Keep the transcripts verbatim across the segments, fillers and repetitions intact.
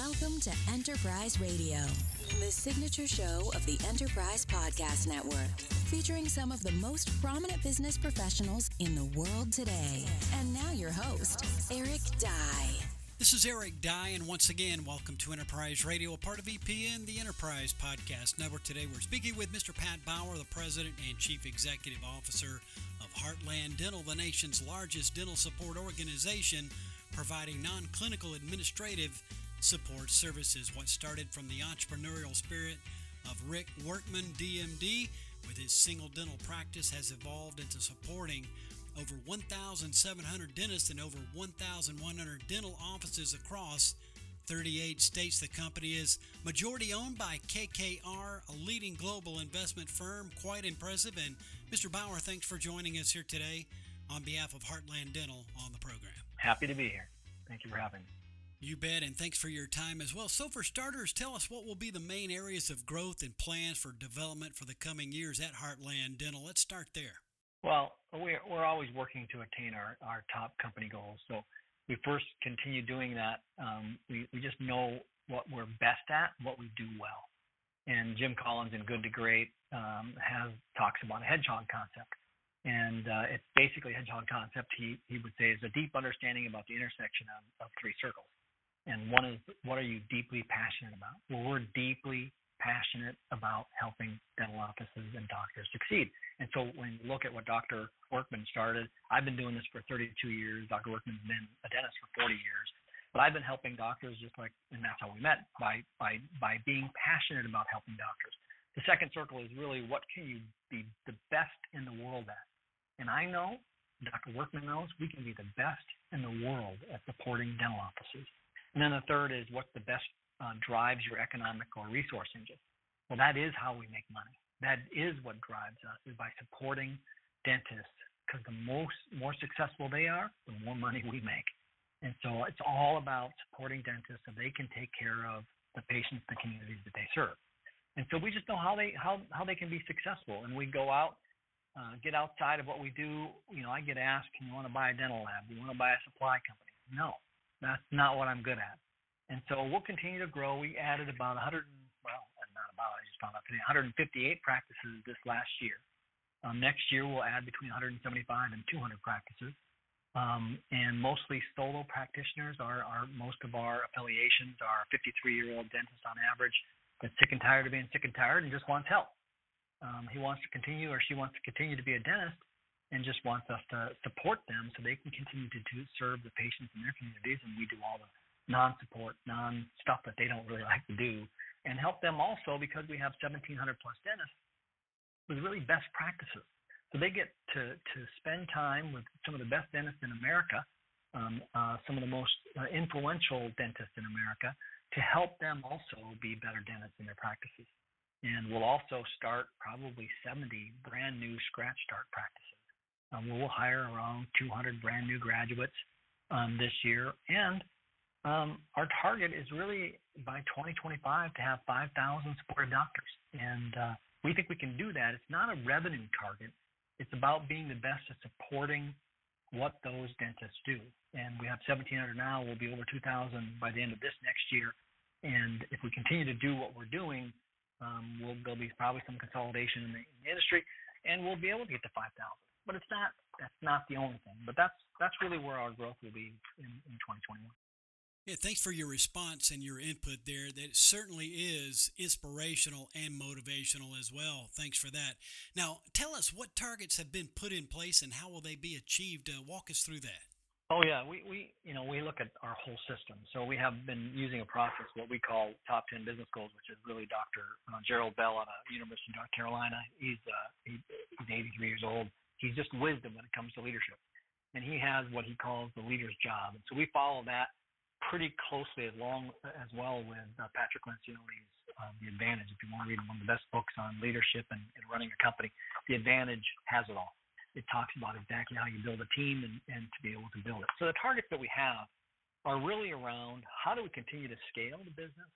Welcome to Enterprise Radio, the signature show of the Enterprise Podcast Network, featuring some of the most prominent business professionals in the world today. And now your host, Eric Dye. This is Eric Dye, and once again, welcome to Enterprise Radio, a part of E P N, the Enterprise Podcast Network. Today we're speaking with Mister Pat Bauer, the President and Chief Executive Officer of Heartland Dental, the nation's largest dental support organization, providing non-clinical administrative support services. What started from the entrepreneurial spirit of Rick Workman, D M D, with his single dental practice, has evolved into supporting over one thousand seven hundred dentists and over one thousand one hundred dental offices across thirty-eight states. The company is majority owned by K K R, a leading global investment firm. Quite impressive. And Mister Bauer, thanks for joining us here today on behalf of Heartland Dental on the program. Happy to be here. Thank you for having me. You bet, and thanks for your time as well. So for starters, tell us what will be the main areas of growth and plans for development for the coming years at Heartland Dental. Let's start there. Well, we're, we're always working to attain our, our top company goals. So we first continue doing that. Um, we, we just know what we're best at, what we do well. And Jim Collins in Good to Great um, has talks about a hedgehog concept. And uh, it's basically a hedgehog concept, he, he would say, is a deep understanding about the intersection of, of three circles. And one is, what are you deeply passionate about? Well, we're deeply passionate about helping dental offices and doctors succeed. And so when you look at what Doctor Workman started, I've been doing this for thirty-two years. Doctor Workman's been a dentist for forty years. But I've been helping doctors just like, and that's how we met, by, by, by being passionate about helping doctors. The second circle is really, what can you be the best in the world at? And I know, Doctor Workman knows, we can be the best in the world at supporting dental offices. And then the third is, what the best uh, drives your economic or resource engine. Well, that is how we make money. That is what drives us, is by supporting dentists, because the most more successful they are, the more money we make. And so it's all about supporting dentists so they can take care of the patients, the communities that they serve. And so we just know how they how how they can be successful. And we go out, uh, get outside of what we do. You know, I get asked, "Can you want to buy a dental lab? Do you want to buy a supply company?" No. That's not what I'm good at. And so we'll continue to grow. We added about one hundred, well, not about, I just found out today, one hundred fifty-eight practices this last year. Um, next year, we'll add between one hundred seventy-five and two hundred practices. Um, and mostly solo practitioners are, are most of our affiliations are fifty-three-year-old dentists on average that's sick and tired of being sick and tired and just wants help. Um, he wants to continue, or she wants to continue to be a dentist, and just wants us to support them so they can continue to do, serve the patients in their communities, and we do all the non-support, non-stuff that they don't really like to do, and help them also because we have seventeen hundred plus dentists with really best practices. So they get to, to spend time with some of the best dentists in America, um, uh, some of the most uh, influential dentists in America, to help them also be better dentists in their practices. And we'll also start probably seventy brand new scratch start practices. Um, we'll hire around two hundred brand new graduates um, this year. And um, our target is really by twenty twenty-five to have five thousand supported doctors. And uh, we think we can do that. It's not a revenue target. It's about being the best at supporting what those dentists do. And we have seventeen hundred now. We'll be over two thousand by the end of this next year. And if we continue to do what we're doing, um, we'll, there'll be probably some consolidation in the, in the industry, and we'll be able to get to five thousand. But it's not, that's not the only thing. But that's that's really where our growth will be in, in twenty twenty-one. Yeah, thanks for your response and your input there. That certainly is inspirational and motivational as well. Thanks for that. Now, tell us what targets have been put in place and how will they be achieved? Uh, walk us through that. Oh, yeah. We, we, you know, we look at our whole system. So we have been using a process, what we call Top ten Business Goals, which is really Doctor Uh, Gerald Bell out of University of North Carolina. He's, uh, he, he's eighty-three years old. He's just wisdom when it comes to leadership. And he has what he calls the leader's job. And so we follow that pretty closely along as well with uh, Patrick Lencioni's uh, The Advantage. If you want to read one of the best books on leadership and, and running a company, The Advantage has it all. It talks about exactly how you build a team and, and to be able to build it. So the targets that we have are really around how do we continue to scale the business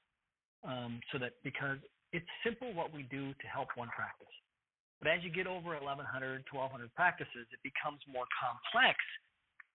um, so that, because it's simple what we do to help one practice. But as you get over eleven hundred, twelve hundred practices, it becomes more complex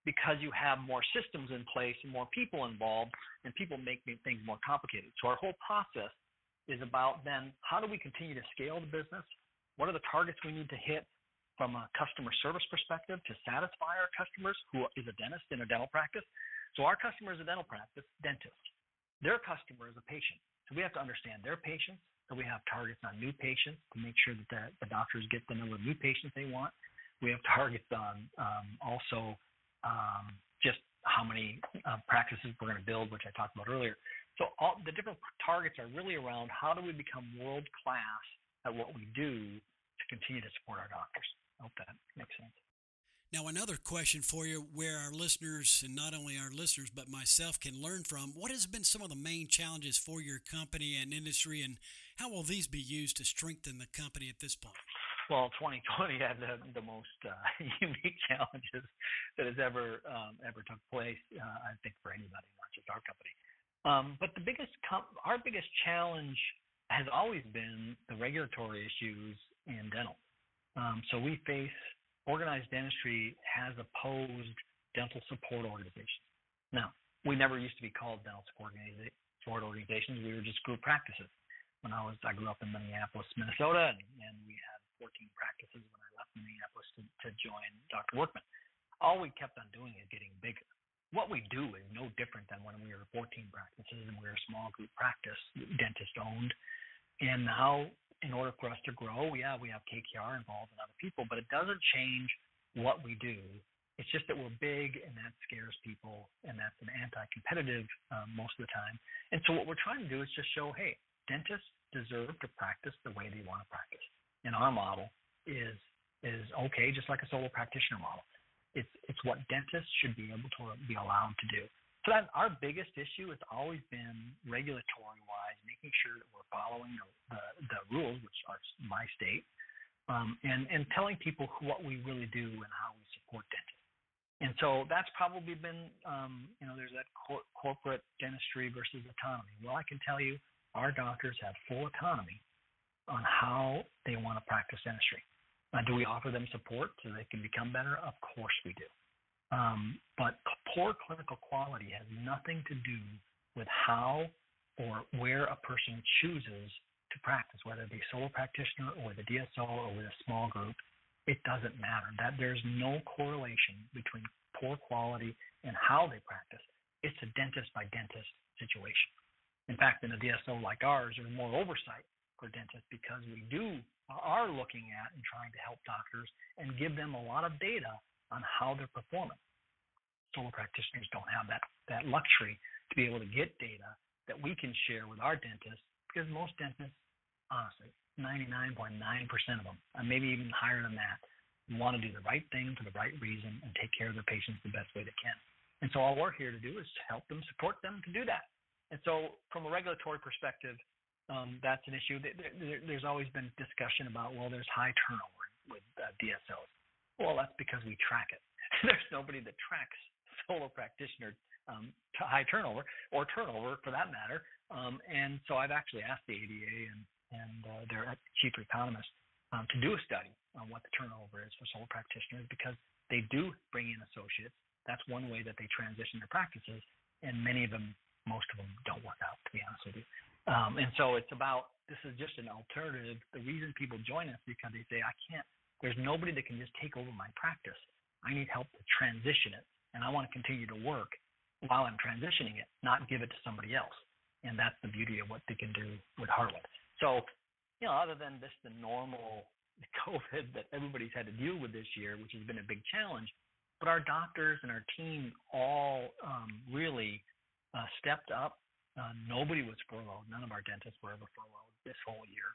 because you have more systems in place and more people involved, and people make things more complicated. So our whole process is about then how do we continue to scale the business? What are the targets we need to hit from a customer service perspective to satisfy our customers, who is a dentist in a dental practice? So our customer is a dental practice, dentist. Their customer is a patient. So we have to understand their patients. So we have targets on new patients to make sure that the, the doctors get the number of new patients they want. We have targets on um, also um, just how many uh, practices we're going to build, which I talked about earlier. So all the different targets are really around how do we become world-class at what we do to continue to support our doctors. I hope that makes sense. Now, another question for you where our listeners, and not only our listeners, but myself can learn from, what has been some of the main challenges for your company and industry, and how will these be used to strengthen the company at this point? Well, twenty twenty had the, the most uh, unique challenges that has ever um, ever took place, uh, I think, for anybody, not just our company. Um, but the biggest, com- our biggest challenge has always been the regulatory issues in dental. Um, so we face organized dentistry has opposed dental support organizations. Now, we never used to be called dental support organizations. We were just group practices. When I was, I grew up in Minneapolis, Minnesota, and, and we had fourteen practices when I left Minneapolis to, to join Doctor Workman. All we kept on doing is getting bigger. What we do is no different than when we were fourteen practices and we were a small group practice, dentist owned. And now, in order for us to grow, yeah, we have K K R involved and other people, but it doesn't change what we do. It's just that we're big, and that scares people, and that's an anti-competitive um, most of the time. And so what we're trying to do is just show, hey, dentists deserve to practice the way they want to practice. And our model is is okay, just like a solo practitioner model. It's it's what dentists should be able to be allowed to do. So that our biggest issue has always been regulatory-wise, making sure that we're following the, the, the rules, which are my state, um, and, and telling people what we really do and how we support dentists. And so that's probably been, um, you know, there's that cor- corporate dentistry versus autonomy. Well, I can tell you our doctors have full autonomy on how they want to practice dentistry. Uh, do we offer them support so they can become better? Of course we do. Um, but poor clinical quality has nothing to do with how or where a person chooses to practice, whether it be solo practitioner or with a D S O or with a small group. It doesn't matter. That there's no correlation between poor quality and how they practice. It's a dentist by dentist situation. In fact, in a D S O like ours, there's more oversight for dentists because we do are looking at and trying to help doctors and give them a lot of data on how they're performing. Solo practitioners don't have that, that luxury to be able to get data that we can share with our dentists, because most dentists, honestly, ninety-nine point nine percent of them, and maybe even higher than that, want to do the right thing for the right reason and take care of their patients the best way they can. And so all we're here to do is help them, support them to do that. And so from a regulatory perspective, um, that's an issue. There, there, there's always been discussion about, well, there's high turnover with uh, D S Os. Well, that's because we track it. There's nobody that tracks solo practitioner um, t- high turnover or turnover for that matter. Um, and so I've actually asked the A D A and, and uh, their chief economist um, to do a study on what the turnover is for solo practitioners, because they do bring in associates. That's one way that they transition their practices, and many of them, most of them, don't work out, to be honest with you. Um, and so it's about, this is just an alternative. The reason people join us is because they say, I can't, there's nobody that can just take over my practice. I need help to transition it, and I want to continue to work while I'm transitioning it, not give it to somebody else. And that's the beauty of what they can do with Heartland. So, you know, other than this, the normal COVID that everybody's had to deal with this year, which has been a big challenge, but our doctors and our team all um, really uh, stepped up. Uh, nobody was furloughed. None of our dentists were ever furloughed this whole year.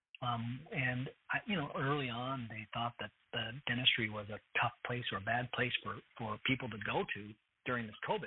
Um, and, I, you know, early on, they thought that the dentistry was a tough place or a bad place for, for people to go to during this COVID.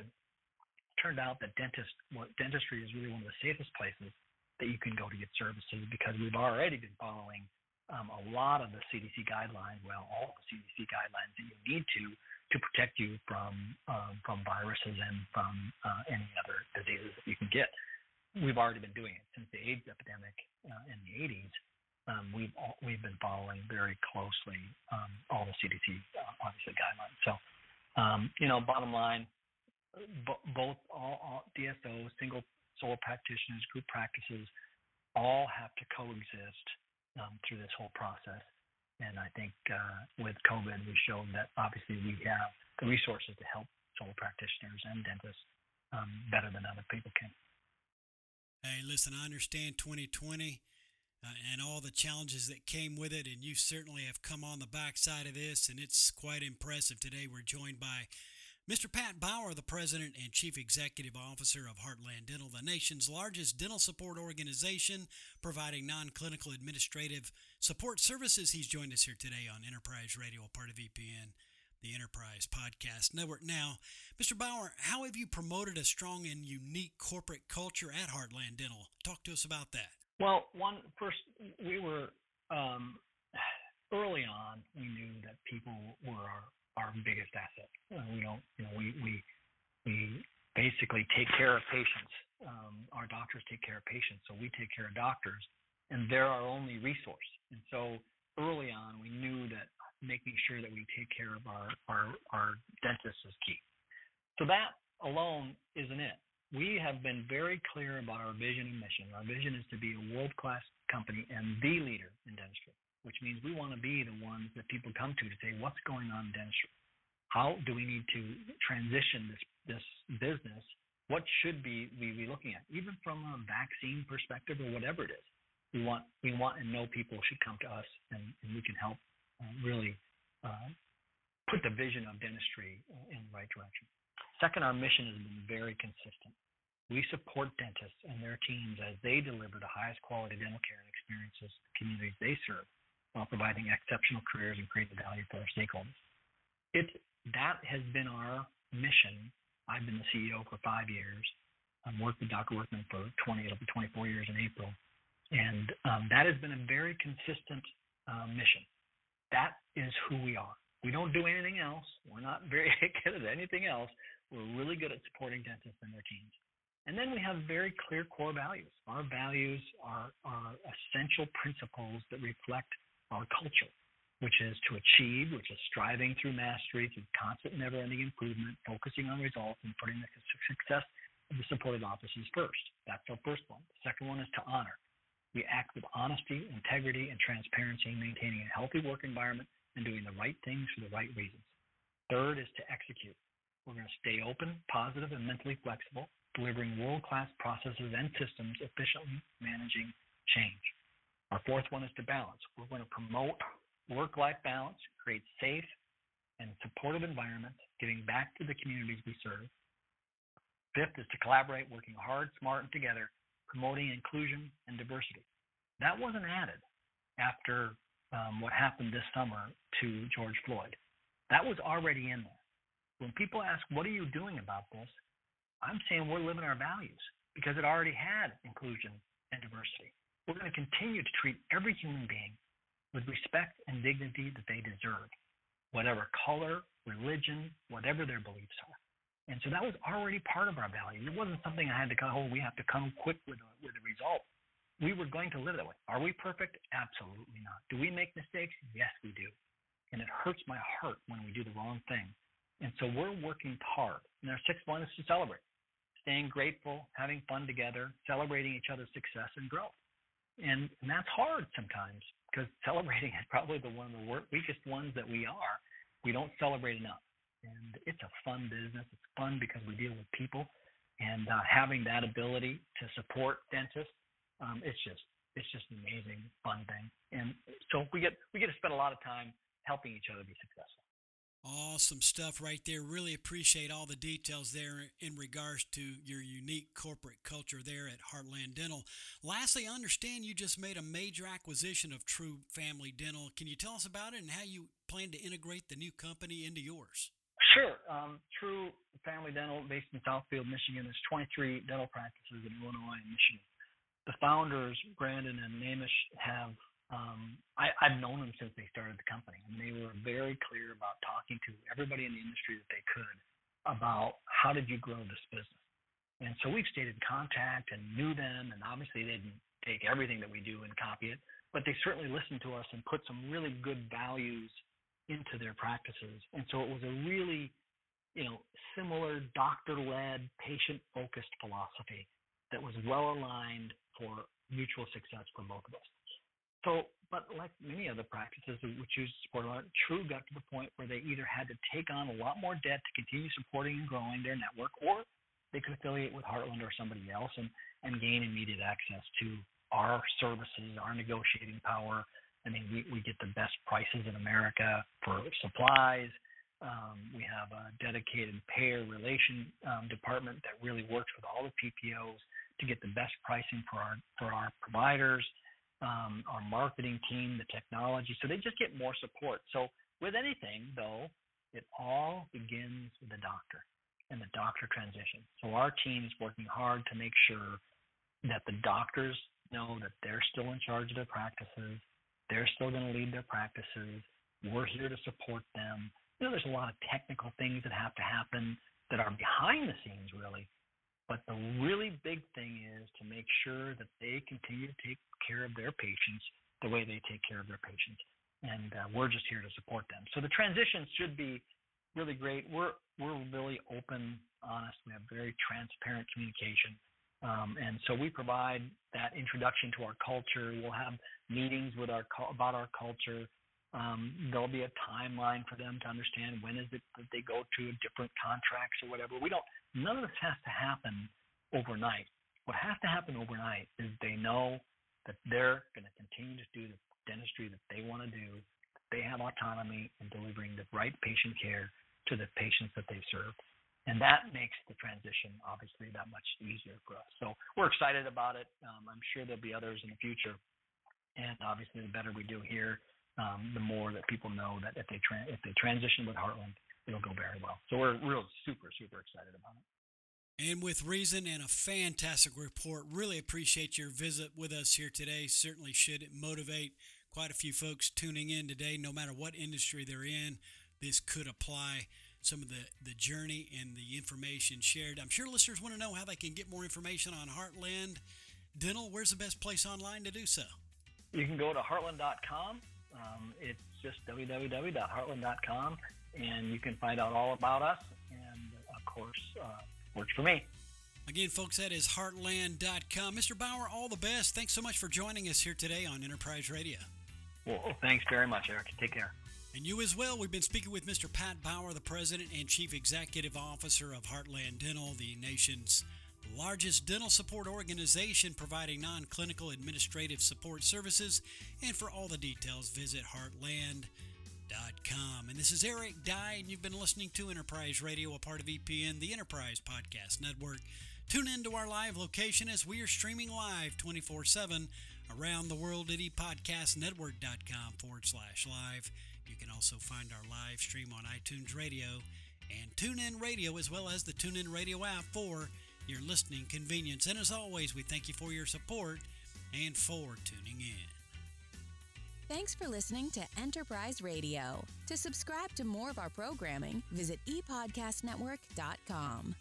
It turned out that dentist, well, dentistry is really one of the safest places that you can go to get services, because we've already been following um, a lot of the C D C guidelines, well, all the C D C guidelines that you need to to protect you from um, from viruses and from uh, any other diseases that you can get. We've already been doing it since the AIDS epidemic uh, in the eighties. Um, we've we've been following very closely um, all the C D C uh, obviously guidelines. So Um, you know, bottom line, b- both all, all D S Os, single solo practitioners, group practices, all have to coexist um, through this whole process. And I think uh, with COVID, we've shown that obviously we have the resources to help solo practitioners and dentists um, better than other people can. Hey, listen, I understand twenty twenty uh, and all the challenges that came with it, and you certainly have come on the backside of this, and it's quite impressive. Today we're joined by Mister Pat Bauer, the President and Chief Executive Officer of Heartland Dental, the nation's largest dental support organization, providing non-clinical administrative support services. He's joined us here today on Enterprise Radio, a part of E P N, the Enterprise Podcast Network. Now, Mister Bauer, how have you promoted a strong and unique corporate culture at Heartland Dental? Talk to us about that. Well, one first, we were um, early on. We knew that people were our, our biggest asset. Uh, we don't, you know, we we we basically take care of patients. Um, our doctors take care of patients, so we take care of doctors, and they're our only resource. And so early on, we knew that making sure that we take care of our, our, our dentists is key. So that alone isn't it. We have been very clear about our vision and mission. Our vision is to be a world-class company and the leader in dentistry, which means we want to be the ones that people come to to say, what's going on in dentistry? How do we need to transition this, this business? What should be, we be looking at? Even from a vaccine perspective or whatever it is. We want, we want and know people should come to us, and, and we can help uh, really uh, put the vision of dentistry in the right direction. Second, our mission has been very consistent. We support dentists and their teams as they deliver the highest quality dental care and experiences to the communities they serve while providing exceptional careers and creating value for our stakeholders. It, that has been our mission. I've been the C E O for five years. I've worked with Doctor Workman for twenty, it'll be twenty-four years in April. And um, that has been a very consistent uh, mission. That is who we are. We don't do anything else. We're not very good at anything else. We're really good at supporting dentists and their teams. And then we have very clear core values. Our values are, are essential principles that reflect our culture, which is to achieve, which is striving through mastery, through constant never-ending improvement, focusing on results, and putting the success of the supported offices first. That's our first one. The second one is to honor. We act with honesty, integrity, and transparency, maintaining a healthy work environment and doing the right things for the right reasons. Third is to execute. We're going to stay open, positive, and mentally flexible, delivering world-class processes and systems, efficiently managing change. Our fourth one is to balance. We're going to promote work-life balance, create safe and supportive environments, giving back to the communities we serve. Fifth is to collaborate, working hard, smart, and together, promoting inclusion and diversity. That wasn't added after um, what happened this summer to George Floyd. That was already in there. When people ask, what are you doing about this? I'm saying we're living our values because it already had inclusion and diversity. We're going to continue to treat every human being with respect and dignity that they deserve, whatever color, religion, whatever their beliefs are. And so that was already part of our values. It wasn't something I had to come, oh, we have to come quick with a, with a result. We were going to live that way. Are we perfect? Absolutely not. Do we make mistakes? Yes, we do. And it hurts my heart when we do the wrong thing. And so we're working hard. And our sixth one is to celebrate, staying grateful, having fun together, celebrating each other's success and growth. And, and that's hard sometimes because celebrating is probably the one of the weakest ones that we are. We don't celebrate enough. And it's a fun business. It's fun because we deal with people. And uh, having that ability to support dentists, um, it's just it's just an amazing, fun thing. And so we get we get to spend a lot of time helping each other be successful. Awesome stuff right there. Really appreciate all the details there in regards to your unique corporate culture there at Heartland Dental. Lastly, I understand you just made a major acquisition of True Family Dental. Can you tell us about it and how you plan to integrate the new company into yours? Sure. Um, True Family Dental, based in Southfield, Michigan, there's twenty-three dental practices in Illinois and Michigan. The founders, Brandon and Namish, have Um, I, I've known them since they started the company, and they were very clear about talking to everybody in the industry that they could about how did you grow this business. And so we've stayed in contact and knew them, and obviously they didn't take everything that we do and copy it, but they certainly listened to us and put some really good values into their practices. And so it was a really you know, similar doctor-led, patient-focused philosophy that was well aligned for mutual success for both of us. So, but like many other practices that we choose to support, True got to the point where they either had to take on a lot more debt to continue supporting and growing their network, or they could affiliate with Heartland or somebody else and, and gain immediate access to our services, our negotiating power. I mean, we, we get the best prices in America for supplies. Um, we have a dedicated payer relation um, department that really works with all the P P Os to get the best pricing for our for our providers. Um, our marketing team, the technology, so they just get more support. So with anything, though, it all begins with the doctor and the doctor transition. So our team is working hard to make sure that the doctors know that they're still in charge of their practices. They're still going to lead their practices. We're here to support them. You know, there's a lot of technical things that have to happen that are behind the scenes, really. But the really big thing is to make sure that they continue to take care of their patients the way they take care of their patients. And uh, we're just here to support them. So the transition should be really great. We're we're really open, honest. We have very transparent communication. Um, and so we provide that introduction to our culture. We'll have meetings with our about our culture. Um, there'll be a timeline for them to understand when is it that they go to different contracts or whatever. We don't. None of this has to happen overnight. What has to happen overnight is they know that they're going to continue to do the dentistry that they want to do. They have autonomy in delivering the right patient care to the patients that they serve. And that makes the transition, obviously, that much easier for us. So we're excited about it. Um, I'm sure there'll be others in the future. And obviously, the better we do here, um, the more that people know that if they tra- if they transition with Heartland, it'll go very well. So we're real super, super excited about it. And with reason and a fantastic report. Really appreciate your visit with us here today. Certainly should motivate quite a few folks tuning in today. No matter what industry they're in, this could apply. Some of the, the journey and the information shared. I'm sure listeners want to know how they can get more information on Heartland Dental. Where's the best place online to do so? You can go to heartland dot com. Um, it's just w w w dot heartland dot com, and you can find out all about us. And, of course, uh, works for me. Again, folks, that is heartland dot com. Mister Bauer, all the best. Thanks so much for joining us here today on Enterprise Radio. Well, thanks very much, Eric. Take care. And you as well. We've been speaking with Mister Pat Bauer, the President and Chief Executive Officer of Heartland Dental, the nation's largest dental support organization providing non-clinical administrative support services. And for all the details, visit heartland dot com. And this is Eric Dye, and you've been listening to Enterprise Radio, a part of E P N, the Enterprise Podcast Network. Tune in to our live location as we are streaming live twenty-four seven around the world at epodcastnetwork.com forward slash live. You can also find our live stream on iTunes Radio and TuneIn Radio, as well as the TuneIn Radio app for your listening convenience. And as always, we thank you for your support and for tuning in. Thanks for listening to Enterprise Radio. To subscribe to more of our programming, visit e podcast network dot com.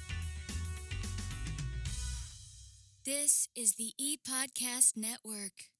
This is the E-Podcast Network.